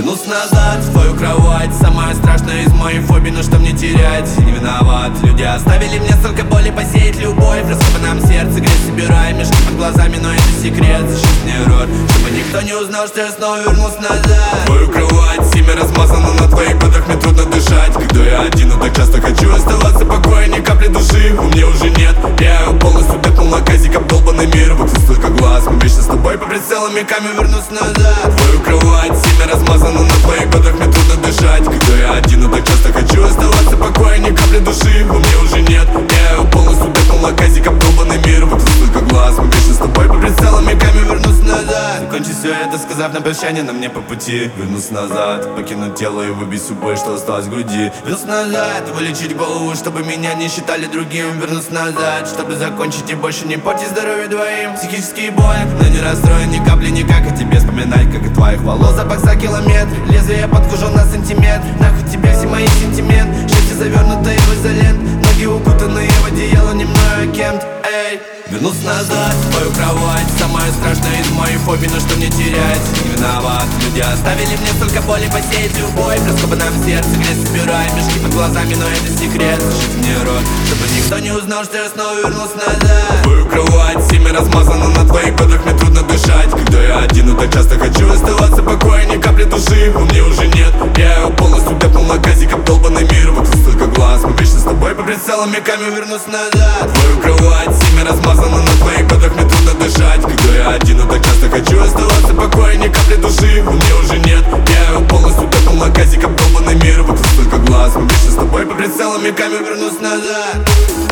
Вернусь назад в твою кровать. Самое страшное из моих фобий, но что мне терять? Не виноват, люди оставили мне столько боли, посеять любовь. В раскопанном сердце грязь собирай, мешки под глазами, но это секрет. Зашить мне рот, чтобы никто не узнал, что я снова вернулся назад. В твою кровать, семя размазано на твоих бедрах, мне трудно дышать. Когда я один, но так часто хочу оставаться покоя, ни капли души у меня уже нет. Я полностью пятнул на казик, обдолбанный мир. Вокруг столько глаз, мы вечно с тобой по прицелам веками вернусь назад. В твою кровать, семя размазано на твоих бедрах, мне трудно дышать. Когда я один, но так часто хочу оставаться покоя, ни капли души у меня уже нет. Я полностью пятнул на казик, обдолбанный мир. Вокруг столько глаз, мы вечно с тобой по прицелам веками вернусь назад. Закончить все это, сказав на прощание, на мне по пути. Вернусь назад, покинуть тело и выбить всю боль, что осталось в груди. Вернусь назад, вылечить голову, чтобы меня не считали другим. Вернусь назад, чтобы закончить и больше не портить здоровье двоим. Психические боли, но не расстроен ни капли никак. О тебе вспоминать, как и твоих волос запах за километр. Лезвие подкужен на сантиметр. Нахуй тебе все мои сентименты. Счастье завернутое в изолент. Ноги укутанные в одеяло, не мною, а кем-то. Эй, вернусь назад в твою кровать. Самое страшное из моих фобий, но что мне терять? Не виноват, люди оставили мне столько боли, посеять любовь. В раскопанном сердце грязь собирай, мешки под глазами, но это секрет. Зашить мне рот, чтобы никто не узнал, что я снова вернулся назад. В твою кровать, семя размазано на твоих бедрах, мне трудно дышать. Когда я один, но так часто хочу оставаться покоя, ни капли души у меня уже нет. Я полностью пятнул на казик, обдолбанный мир. Вокруг столько глаз, мы вечно с тобой по прицелам веками вернусь назад. В твою кровать, семя размазано на твоих бедрах, мне трудно дышать. Когда я один, но так часто хочу оставаться покоя, ни капли души у меня уже нет. Я полностью пятнул на казик, обдолбанный мир. Вокруг столько глаз, мы вечно с тобой по прицелам веками вернусь назад.